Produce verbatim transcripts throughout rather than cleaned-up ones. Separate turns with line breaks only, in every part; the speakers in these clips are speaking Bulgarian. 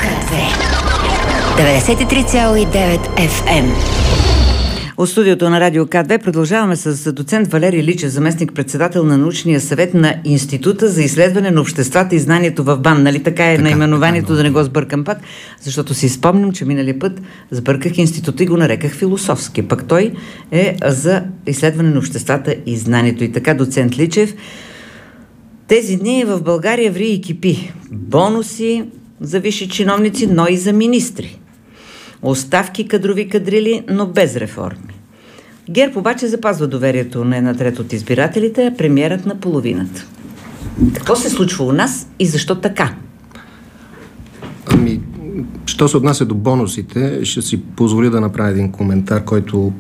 две. деветдесет и три цяло и девет Еф Ем.
От студиото на Радио К две продължаваме с доцент Валерий Личев, заместник-председател на научния съвет на Института за изследване на обществата и знанието в БАН. Нали така е така, наименованието, така, да не го сбъркам пак, защото си спомням, че миналия път сбърках института и го нареках философски. Пък той е за изследване на обществата и знанието. И така, доцент Личев, тези дни в България ври и кипи. Бонуси за висши чиновници, но и за министри. Оставки, кадрови кадрили, но без реформи. ГЕРБ обаче запазва доверието на една трета от избирателите, а премиерът на половината. Какво се случва у нас и защо така?
Ами, що се отнася до бонусите, ще си позволя да направя един коментар, който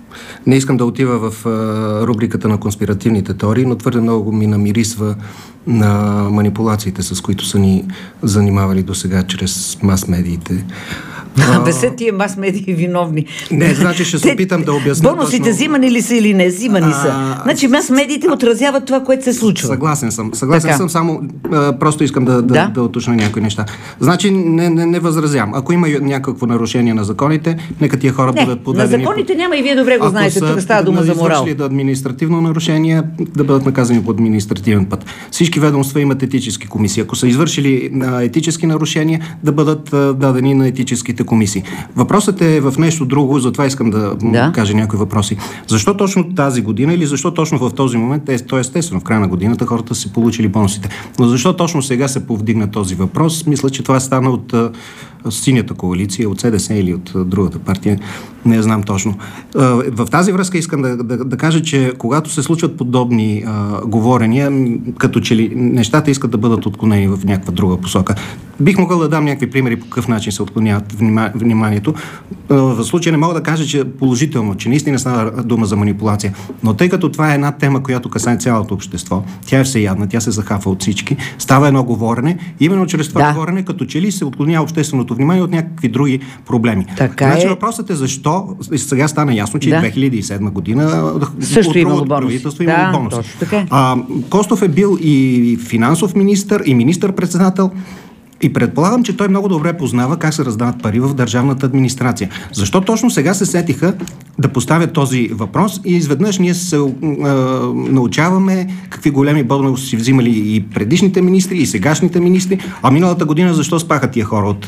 не искам да отива в а, рубриката на конспиративните теории, но твърде много ми намирисва на манипулациите, с които са ни занимавали до сега чрез мас-медиите.
А, без се тия мас-медии виновни.
Не, значи ще се опитам да обясня.
Бонусите точно... взимани ли са или не взимани са? А, значи мас-медиите отразяват това, което се случва.
Съгласен съм. Съгласен така. съм, само а, просто искам да, да, да? да уточня някои неща. Значи не, не, не възразявам. Ако има някакво нарушение на законите, нека тия хора не, бъдат подадени.
На законите няма и вие добре го знаете. Тук става дума за морал.
Ако са да административно нарушение, да бъдат наказани по административен път. Всички ведомства имат етически комисии. Ако са извършили а, етически нарушения, да бъдат а, дадени на етическите комисии. Въпросът е в нещо друго, затова искам да, да кажа някои въпроси. Защо точно тази година или защо точно в този момент, е, то естествено в края на годината хората са получили бонусите, но защо точно сега се повдигна този въпрос? Мисля, че това стана от а, синята коалиция, от Се Де Се или от а, другата партия, не знам точно. А, в тази връзка искам да, да, да кажа, че когато се случват подобни а, говорения, като че ли нещата искат да бъдат отклонени в някаква друга посока. Бих могъл да дам някакви примери по какъв начин се отклоняват внима, вниманието. В случая не мога да кажа, че положително, че наистина става дума за манипулация. Но тъй като това е една тема, която касае цялото общество, тя е всеядна, тя се захафа от всички, става едно говорене, именно чрез това да. говорене, като че ли се отклонява общественото внимание от някакви други проблеми.
Така
значи
е...
въпросът е защо, сега стана ясно, че да. и две хиляди и седма година
също имало бонус.
правителство
да,
имало бонуси.
Точно,
а, Костов е бил и финансов министър, и министър-председател. И предполагам, че той много добре познава как се раздават пари в държавната администрация. Защо точно сега се сетиха да поставят този въпрос и изведнъж ние се е, научаваме какви големи бонуси си взимали и предишните министри, и сегашните министри, а миналата година защо спаха тия хора от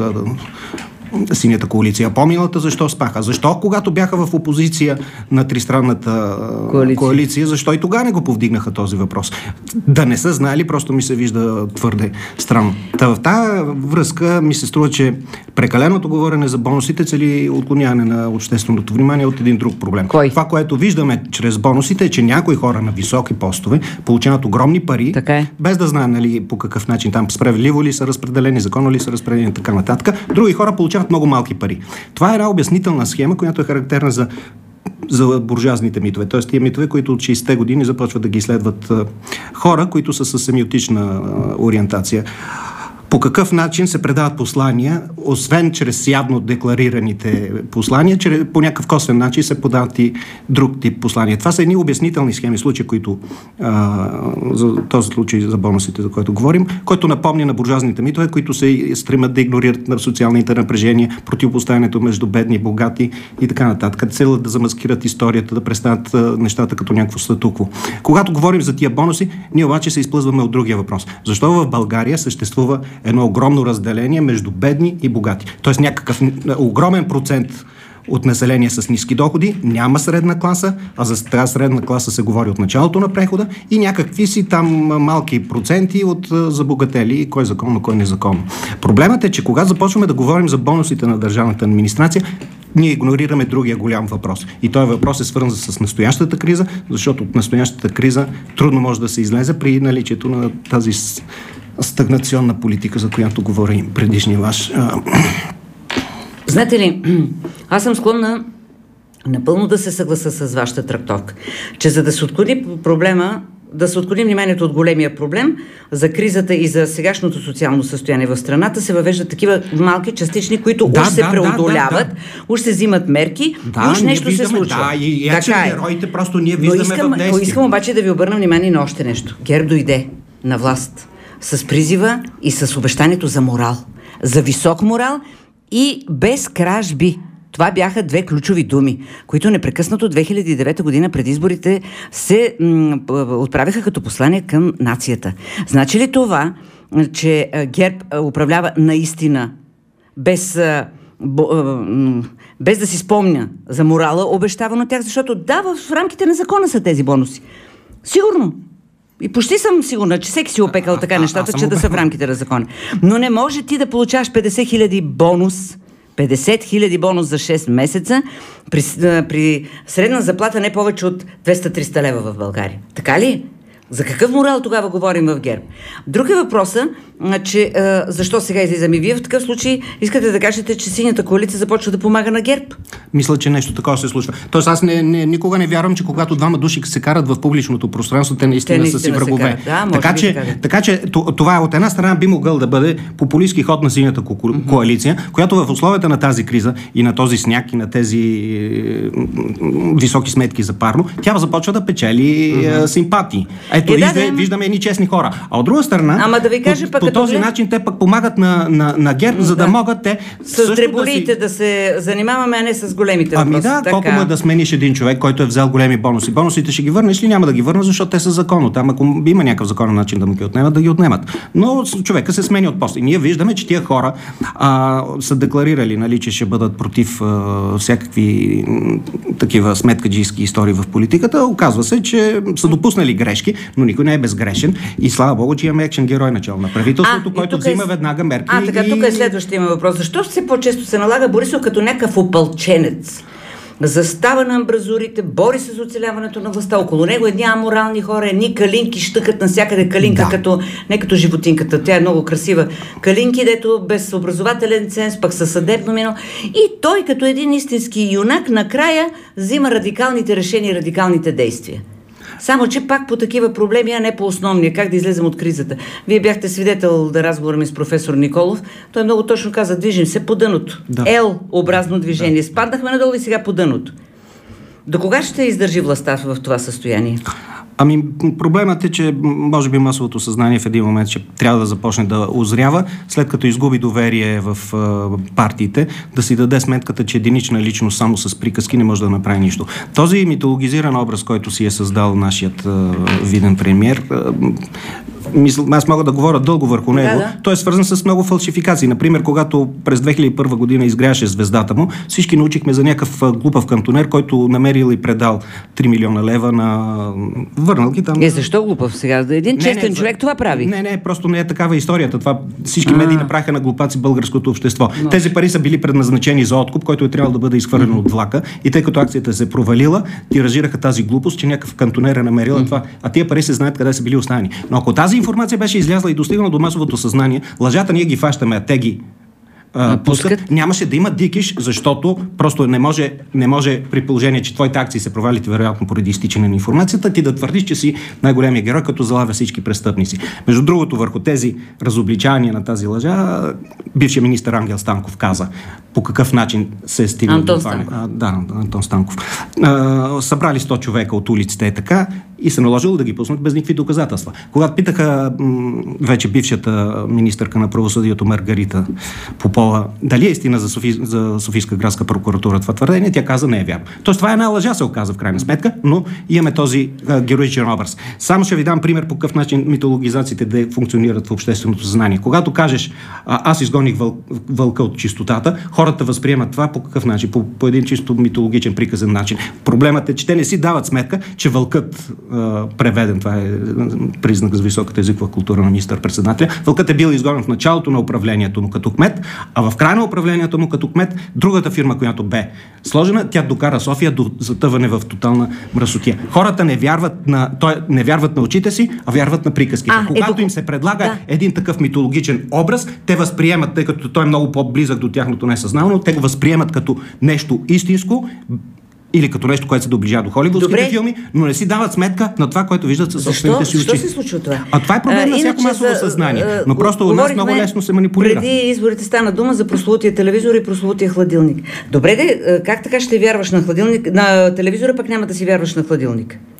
е, синята коалиция? По-миналата защо спаха? Защо, когато бяха в опозиция на тристранната коалиция, коалиция защо и тогава не го повдигнаха този въпрос? Да не са знали, просто ми се вижда твърде странно. Та в тази връзка ми се струва, че прекаленото говорене за бонусите цели отклоняване на общественото внимание от един друг проблем.
Кой?
Това, което виждаме чрез бонусите, е, че някои хора на високи постове получават огромни пари,
е.
без да знаем, нали, по какъв начин там справедливо ли са разпределени, законно ли са разпределени и така нататък. Други хора получават много малки пари. Това е една обяснителна схема, която е характерна за за буржуазните митове. Т.е. тия митове, които от шейсетте години започват да ги изследват а, хора, които са с семиотична а, ориентация. По какъв начин се предават послания, освен чрез явно декларираните послания, чрез, по някакъв косвен начин се подават и друг тип послания. Това са едни обяснителни схеми, случаи, които а, за този случай за бонусите, за който говорим, който напомня на буржуазните митове, които се стремят да игнорират на социалните напрежения, противопоставянето между бедни и богати и така нататък. Целят да замаскират историята, да представят а, нещата като някакво статукво. Когато говорим за тия бонуси, ние обаче се изплъзваме от другия въпрос. Защо в България съществува едно огромно разделение между бедни и богати? Тоест някакъв огромен процент от население с ниски доходи, няма средна класа, а за тази средна класа се говори от началото на прехода и някакви си там малки проценти от забогатели, кой законно, кой незаконно. Проблемът е, че когато започваме да говорим за бонусите на държавната администрация, ние игнорираме другия голям въпрос. И този въпрос е свързан с настоящата криза, защото от настоящата криза трудно може да се излезе при наличието на тази стагнационна политика, за която говори предишния ваш.
Знаете ли, аз съм склонна напълно да се съгласа с вашата трактовка, че за да се отклони проблема, да се отклони вниманието от големия проблем за кризата и за сегашното социално състояние в страната, се въвеждат такива малки частични, които да, уж се да, преодоляват, да, да, да. уж се взимат мерки,
да,
уж нещо
виждаме,
се случва.
Да, и яче героите просто ние виждаме
искам,
в действие.
Искам обаче да ви обърна внимание на още нещо. ГЕРБ дойде на власт с призива и с обещанието за морал. за висок морал и без кражби. Това бяха две ключови думи, които непрекъснато две хиляди и девета година пред изборите се м- отправиха като послание към нацията. Значи ли това, че ГЕРБ управлява наистина без, без да си спомня за морала, обещавано тях, защото да, в рамките на закона са тези бонуси. Сигурно. И почти съм сигурна, че всеки си опекал така нещата, че да са в рамките на закона. Но не може ти да получаваш петдесет хиляди бонус, петдесет хиляди бонус за шест месеца при, при средна заплата не повече от двеста-триста лева в България. Така ли? За какъв морал тогава говорим в ГЕРБ? Друг е въпроса, че а, защо сега излизаме? Вие в такъв случай искате да кажете, че синята коалиция започва да помага на ГЕРБ?
Мисля, че нещо такова се случва. Тоест аз не, не, никога не вярвам, че когато двама души се карат в публичното пространство, те наистина, те наистина са си врагове.
Да,
така, че, така че това от една страна би могъл да бъде популистски ход на синята ко- mm-hmm. коалиция, която в условията на тази криза и на този сняг и на тези е, високи сметки за парно, тя започва да печели mm-hmm. е, симпатии. Ето, е, да, вижда, да, виждаме едни честни хора. А от друга страна,
Ама да ви кажа,
по,
пък,
по този глед... начин те пък помагат на, на, на ГЕРБ, да. за да могат те
с дреболиите да, си... да се занимаваме, а не с големите
ами
въпроси.
Ами да, така. Колко му е да смениш един човек, който е взел големи бонуси. Бонусите ще ги върнеш ли? Няма да ги върна, защото те са законно. Там ако има някакъв законен начин да му ги отнемат, да ги отнемат. Но човека се смени от пост. И ние виждаме, че тия хора а, са декларирали, нали, че ще бъдат против а, всякакви м, такива сметкаджийски истории в политиката. Оказва се, че са допуснали грешки, но никой не е безгрешен. И слава Богу, че имаме екшен герой начало на правителството, а, който взима е... веднага мерки.
А, така,
и...
тук е следващия въпрос. Защо все по-често се налага Борисов като някакъв опълченец? Застава на амбразурите, бори се за оцеляването на властта. Около него едни аморални хора, едни калинки щъкат навсякъде. Калинка, да. като, не като животинката. Тя е много красива. Калинки, дето без образователен ценз, пък със съдебно минало. И той, като един истински юнак, накрая взима радикалните решения, радикалните действия. Само, че пак по такива проблеми, а не по основния. Как да излезем от кризата? Вие бяхте свидетел да разговора ми с професор Николов. Той много точно каза, движим се по дъното. Да. Ел-образно движение. Да. Спаднахме надолу и сега по дъното. До кога ще издържи властта в това състояние?
Ами проблемът е, че може би масовото съзнание в един момент ще трябва да започне да озрява, след като изгуби доверие в а, партиите, да си даде сметката, че единична личност само с приказки не може да направи нищо. Този митологизиран образ, който си е създал нашият а, виден премиер, а, мисля, аз мога да говоря дълго върху него, да, да. Той е свързан с много фалшификации. Например, когато през две хиляди и първа година изгряше звездата му, всички научихме за някакъв глупав кантонер, който намерил и предал три милиона лева на върнал ги там.
Е, защо глупав сега? Един не, честен
не,
човек това прави.
Не, не, просто не е такава историята. Това всички медии направиха на глупаци българското общество. Но. Тези пари са били предназначени за откуп, който е трябвало да бъде изхвърлен mm-hmm. от влака. И тъй като акцията се провалила, тиражираха тази глупост, че някакъв кантонер е намерил mm-hmm. това, а тия пари се знаят къде са били оставени. Но ако тази информация беше излязла и достигнала до масовото съзнание, лъжата ние ги фащаме, а те ги а, пускат, нямаше да има дикиш, защото просто не може, не може при положение, че твоите акции се провалят вероятно поради изтичане на информацията, ти да твърдиш, че си най-големия герой, като залавя всички престъпници. Между другото, върху тези разобличания на тази лъжа, бившият министър Ангел Станков каза по какъв начин се е стигнал.
Антон Станков.
А, да, Антон Станков. А, събрали сто човека от улиците е така и се наложило да ги пуснат без никакви доказателства. Когато питаха м- вече бившата министърка на правосъдието Маргарита Попова дали е истина за, Софи... за Софийска градска прокуратура това твърдение, тя каза не е вярно. Тоест това е една лъжа, се оказа в крайна сметка, но имаме този а, героичен образ. Само ще ви дам пример по какъв начин митологизациите да функционират в общественото съзнание. Когато кажеш а, аз изгоних въл... вълка от чистотата, хората възприемат това по какъв начин? По, по един чисто митологичен приказен начин. Проблемът е, че те не си дават сметка, че вълкът а, преведен, това е признак за високата езикова култура на министър-председателя, вълкът е бил изгонен в началото на управлението му като кмет, а в края на управлението му като кмет, другата фирма, която бе сложена, тя докара София до затъване в тотална мръсотия. Хората не вярват на, той, не вярват на очите си, а вярват на приказките. А, Когато е, им се предлага да. един такъв митологичен образ, те възприемат, тъй като той е много по-близък до тяхното несъзнавано, те го възприемат като нещо истинско, или като нещо, което се доближава до холивудските филми, но не си дават сметка на това, което виждат със собствените си очи.
Защо се случва това?
А това е проблем а, на всяко масово съзнание. Но просто у нас много лесно се манипулира.
Преди изборите стана дума за прословутия телевизор и прословутия хладилник. Добре де, как така ще вярваш на хладилник, на телевизора, пък няма да си вярваш на хладилник?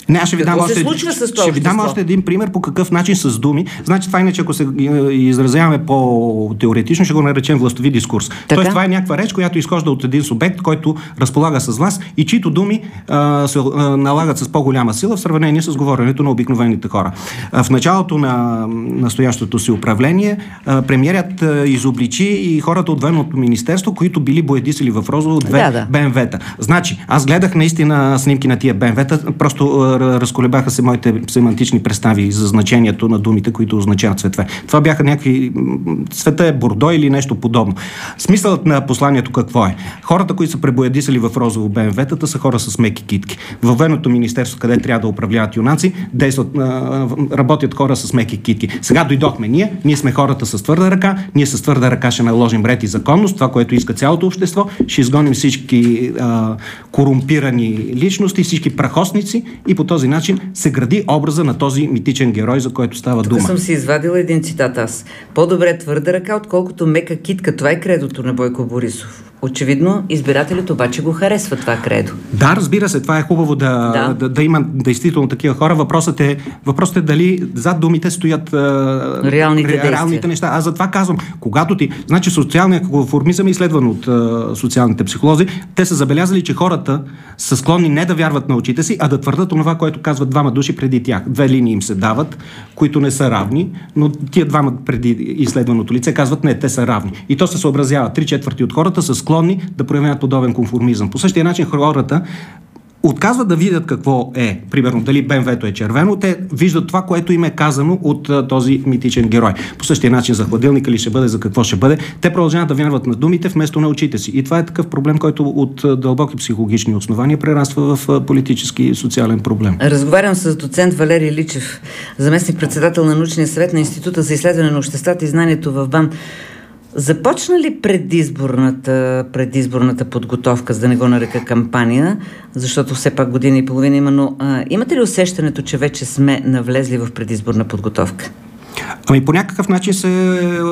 Не, аз ще ви дам
Какво се
още,
случва с това
ще ви дам
общество?
още един пример по какъв начин с думи. Значи това иначе, ако се изразяваме по-теоретично, ще го наречем властови дискурс.
Така?
Тоест това е някаква реч, която изхожда от един субект, който разполага с власт и чието думи а, се а, налагат с по-голяма сила в сравнение с говоренето на обикновените хора. А, в началото на настоящото си управление а, премиерът а, изобличи и хората от Военното министерство, които били боядисали в розово две
Да, да.
Бе Ем Ве-та. Значи, аз гледах наистина снимки на тия Бе Ем Ве-та, просто а, разколебаха се моите семантични представи за значението на думите, които означават цветове. Това бяха някакви... Цвета е бордо или нещо подобно. Смисълът на посланието какво е? Хората, които са пребоядисали в розово Бе Ем Ве-тата, са хора с меки китки. Във Военното министерство, къде трябва да управляват юнаци, действат, а, работят хора с меки китки. Сега дойдохме ние, ние сме хората с твърда ръка, ние с твърда ръка ще наложим ред и законност, това, което иска цялото общество, ще изгоним всички а, корумпирани личности, всички прахосници и по този начин се гради образа на този митичен герой, за който става
Тук
дума.
съм си извадила един цитат аз. По-добре твърда ръка, отколкото мека китка. Това е кредото на Бойко Борисов. Очевидно, избирателят обаче го харесва това кредо.
Да, разбира се, това е хубаво да,
Да.
да, да има действително такива хора. Въпросът е, въпросът е дали зад думите стоят а,
Реалните
ре, реалните
действия.
неща. Аз затова казвам, когато ти... Значи социалният конформизъм е изследван от а, социалните психолози. Те са забелязали, че хората са склонни не да вярват на очите си, а да твърдат това, което казват двама души преди тях. Две линии им се дават, които не са равни, но тия двама преди изследваното лице казват не, те са равни. И то се съобразява. Три четвърти от хората са склонни да проявяват подобен конформизъм. По същия начин хората отказват да видят какво е. Примерно, дали Бе Ем Ве-то е червено, те виждат това, което им е казано от а, този митичен герой. По същия начин за хладилника ли ще бъде, за какво ще бъде. Те продължават да вярват на думите вместо на очите си. И това е такъв проблем, който от а, дълбоки психологични основания прераства в а, политически и социален проблем.
Разговарям с доцент Валери Личев, заместник-председател на научния съвет на Института за изследване на обществата и знанието в БАН. Започна ли предизборната, предизборната подготовка, за да не го нарека кампания, защото все пак година и половина има, но а, имате ли усещането, че вече сме навлезли в предизборна подготовка?
Ами по някакъв начин се е,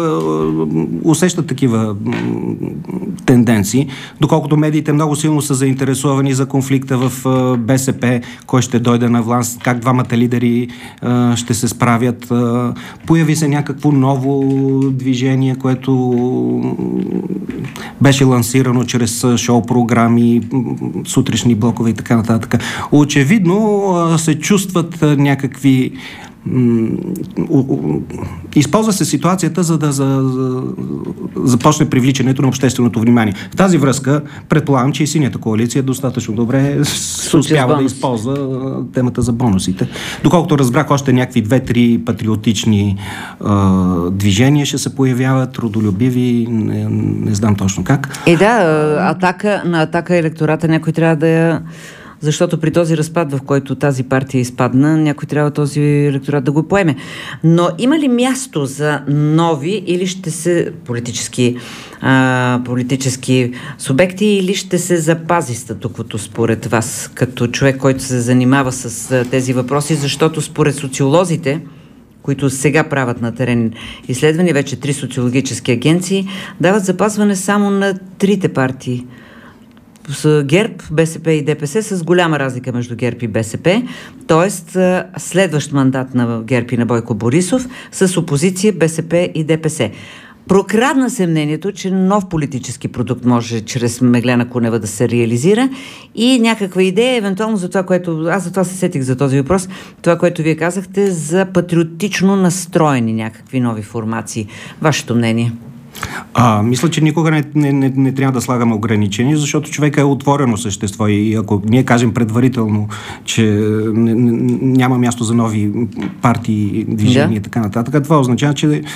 усещат такива м, тенденции, доколкото медиите много силно са заинтересовани за конфликта в е, Бе Ес Пе, кой ще дойде на власт, как двамата лидери е, ще се справят. Е, появи се някакво ново движение, което беше лансирано чрез шоу-програми, сутрешни блокове и така нататък. Очевидно е, се чувстват е, някакви използва се ситуацията, за да за, за, започне привличането на общественото внимание. В тази връзка предполагам, че и Синята коалиция достатъчно добре успява да използва темата за бонусите. Доколкото разбрах, още някакви две-три патриотични а, движения ще се появяват, родолюбиви, не, не знам точно как.
Е да, атака, на атака електората някой трябва да я... Защото при този разпад, в който тази партия изпадна, някой трябва този електорат да го поеме. Но има ли място за нови или ще се политически, а, политически субекти, или ще се запази статуквото според вас, като човек, който се занимава с а, тези въпроси, защото според социолозите, които сега правят на терен изследвания, вече три социологически агенции, дават запазване само на трите партии. С ГЕРБ, Бе Ес Пе и Де Пе Се, с голяма разлика между ГЕРБ и Бе Ес Пе, т.е. следващ мандат на ГЕРБ и на Бойко Борисов с опозиция Бе Ес Пе и Де Пе Се. Прокрадна се мнението, че нов политически продукт може чрез Меглена Кунева да се реализира и някаква идея, евентуално за това, което... Аз за това се сетих за този въпрос, това, което вие казахте, за патриотично настроени някакви нови формации. Вашето мнение?
А, мисля, че никога не, не, не, не трябва да слагаме ограничения, защото човек е отворено същество и ако ние кажем предварително, че не, не, няма място за нови партии, движения и да. така нататък, това означава, че е,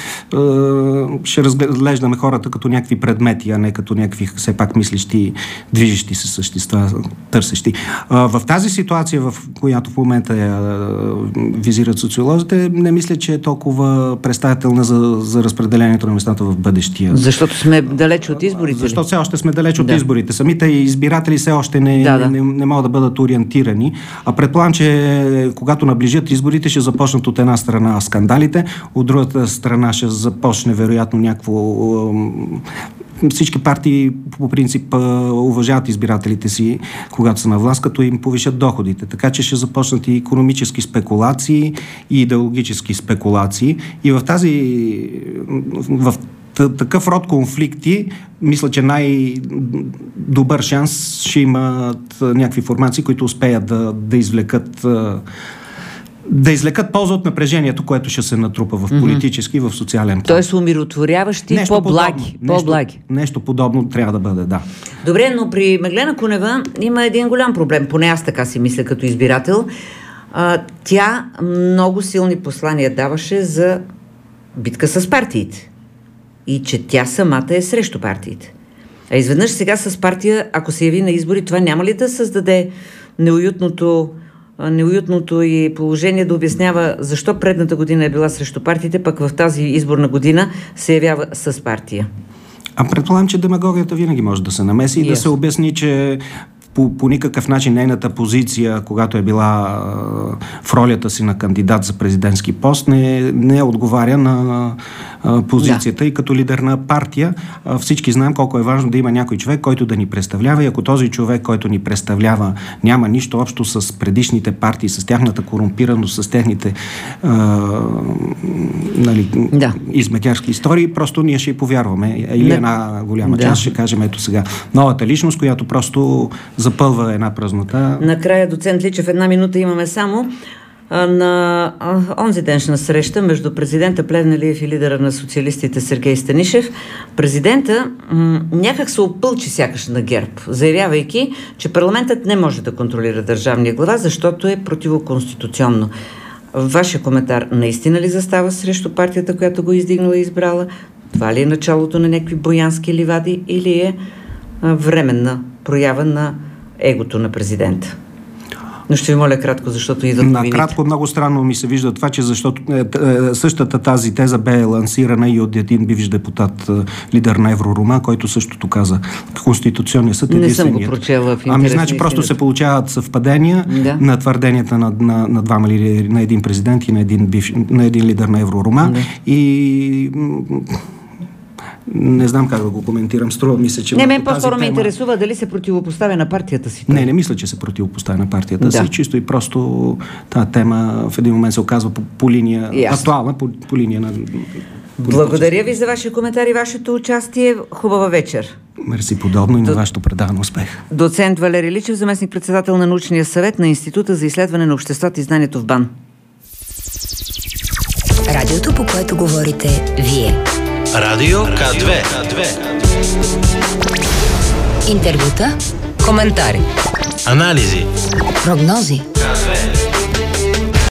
ще разглеждаме хората като някакви предмети, а не като някакви все пак мислещи, движещи се същества, търсещи. А, в тази ситуация, в която в момента я визират социолозите, не мисля, че е толкова представителна за, за разпределението на местата в бъдеще.
Защото сме далеч от изборите.
Защото все още сме далеч от
да.
изборите. Самите избиратели все още не,
да, да.
не, не, не могат да бъдат ориентирани. А предполагам, че когато наближат изборите, ще започнат от една страна скандалите, от другата страна ще започне вероятно някакво всички партии по принцип уважават избирателите си, когато са на власт, като им повишат доходите. Така че ще започнат и икономически спекулации, и идеологически спекулации. И в тази в такъв род конфликти, мисля, че най-добър шанс ще имат някакви формации, които успеят да, да извлекат да извлекат полза от напрежението, което ще се натрупа в политически и в социален план.
Тоест умиротворяващи, нещо по-благи.
Подобно,
по-благи.
Нещо, нещо подобно трябва да бъде, да.
Добре, но при Меглена Кунева има един голям проблем, поне аз така си мисля като избирател. А, тя много силни послания даваше за битка с партиите. И че тя самата е срещу партиите. А изведнъж сега с партия, ако се яви на избори, това няма ли да създаде неуютното, неуютното и положение да обяснява защо предната година е била срещу партиите, пък в тази изборна година се явява с партия?
А предполагам, че демагогията винаги може да се намеси и yes. да се обясни, че по, по никакъв начин нейната позиция, когато е била а, в ролята си на кандидат за президентски пост, не, не отговаря на а, позицията да. И като лидер на партия. А, всички знаем колко е важно да има някой човек, който да ни представлява, и ако този човек, който ни представлява, няма нищо общо с предишните партии, с тяхната корумпираност, с техните а, нали, да. изметярски истории, просто ние ще й повярваме. Или да. една голяма да. част ще кажем, ето сега, новата личност, която просто запълва една празнота.
Накрая, доцент Личев, една минута имаме само. На онзи деншна среща между президента Плевнелиев и лидера на социалистите Сергей Станишев, президента м- някак се опълчи сякаш на ГЕРБ, заявявайки, че парламентът не може да контролира държавния глава, защото е противоконституционно. Вашия коментар, наистина ли застава срещу партията, която го издигнала и избрала? Това ли е началото на някакви боянски ливади или е а, временна проява на егото на президента? Но ще ви моля кратко, защото идват новините.
Накратко, много странно ми се вижда това, че защото е, е, същата тази теза бе лансирана и от един бивш депутат, е, лидер на Еврорума, който същото каза. Конституционният съд е единственият.
Не съм го прочела в интерес.
Ами, значи, просто се получават съвпадения да. на твърденията на, на, на двама лидери, на един президент и на един, бивш, на един лидер на Еврорума. Да. И не знам как да го коментирам. Струва ми се, че...
Не, мен по-скоро ме интересува дали се противопоставя на партията си.
Не, не мисля, че се противопоставя на партията да. си. Чисто и просто тази тема в един момент се оказва по, по линия... Yes. Актуална по, по линия на...
Благодаря ви за вашия коментар и вашето участие. Хубава вечер.
Мерси, подобно и на До... вашето предаване. Успех.
Доцент Валери Личев, заместник-председател на научния съвет на Института за изследване на обществата и знанието в БАН.
Радиото, по което говорите вие.
Радио К две.
Интервюта, коментари,
анализи,
прогнози.
К две.